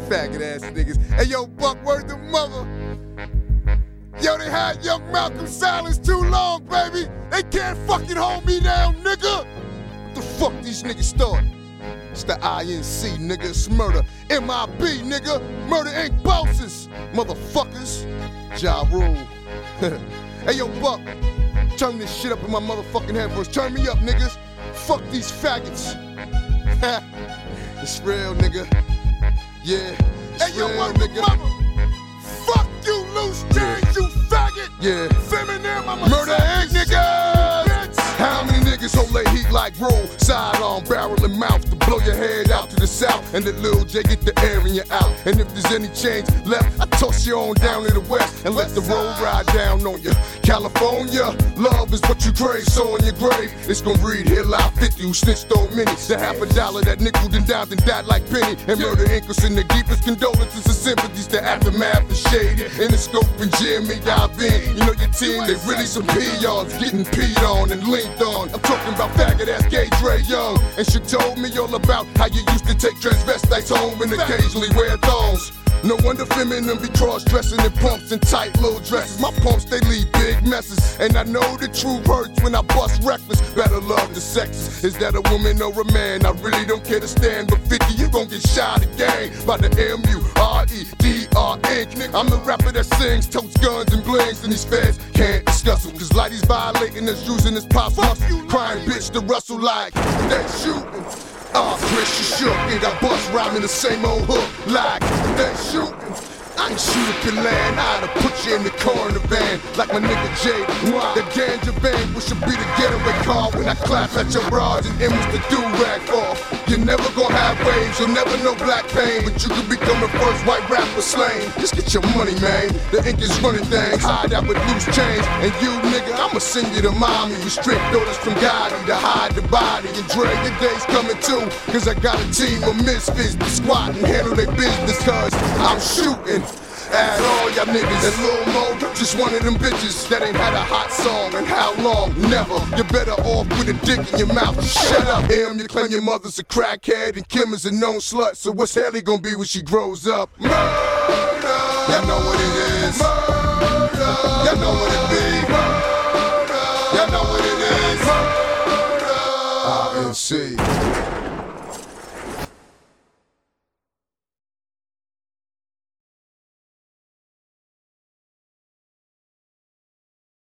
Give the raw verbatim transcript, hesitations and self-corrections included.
faggot ass niggas. Hey yo, Buck, word the mother. Yo, they had young Malcolm silenced too long, baby. They can't fucking hold me down, nigga. What the fuck these niggas start? It's the I N C, nigga, it's murder. M I B, nigga, Murder Incorporated bosses, motherfuckers. Ja Rule. Hey yo, Buck, turn this shit up in my motherfucking headphones. Turn me up, niggas. Fuck these faggots. It's real, nigga. Yeah, it's hey, yo, real, nigga. Mama. Fuck you, loose change, you faggot. Yeah. Feminine, mama. Murder Incorporated, niggas. How many niggas hold their heat like roll? Sidearm, barrel, and mouth to blow your head out to the south. And the little J get the air in you out. And if there's any change left, I toss you on down to the west and let the road ride down on you. California, love is what you crave, so on your grave it's gonna read here live fifty who snitched on many. The half a dollar that nickel and dimed and died like Penny. And Murder Incorporated send the deepest condolences and sympathies. The aftermath is shady. In the scope and Jimmy dive in. You know your team, they really some peons getting peed on and linked on. I'm talking about faggot ass gay Dre Young. And she told me all about how you used to take transvestites home and occasionally wear thongs. No wonder feminine be cross-dressing in pumps and tight little dresses. My pumps, they leave big messes. And I know the truth hurts when I bust reckless. Better love the sexes. Is that a woman or a man? I really don't care to stand. But fifty, you gon' get shot again by the M U R E D R Incorporated. I'm the rapper that sings, totes guns and blings. And these feds can't discuss them. Cause like he's violating us, using his pop muscle. Crying bitch to Russell like they shooting. Ah, oh, Chris, you shook, and I bust rhyming the same old hook like they shooting. I ain't shoot if you land, I'd have put you in the car in the van like my nigga Jay. The ganja band, which should be the getaway car when I clap at your bras and M's the do-rag off. You're never gonna have waves, you'll never know black pain, but you could become the first white rapper slain. Just get your money, man. The ink is running things, hide out with loose change. And you, nigga, I'ma send you to mommy with strict orders from Gotti to hide the body. And Dre, your day's coming too, cause I got a team of misfits to squat and handle their business, cause I'm shooting at all y'all niggas. And Lil Mo, just one of them bitches that ain't had a hot song in how long? Never. You're better off with a dick in your mouth. Shut up, Em. You claim your mother's a crackhead and Kim is a known slut. So what's Haley gonna be when she grows up? Murder. Y'all know what it is. Murder. Y'all know what it be. Murder. Y'all know what it is. Murder. I N C.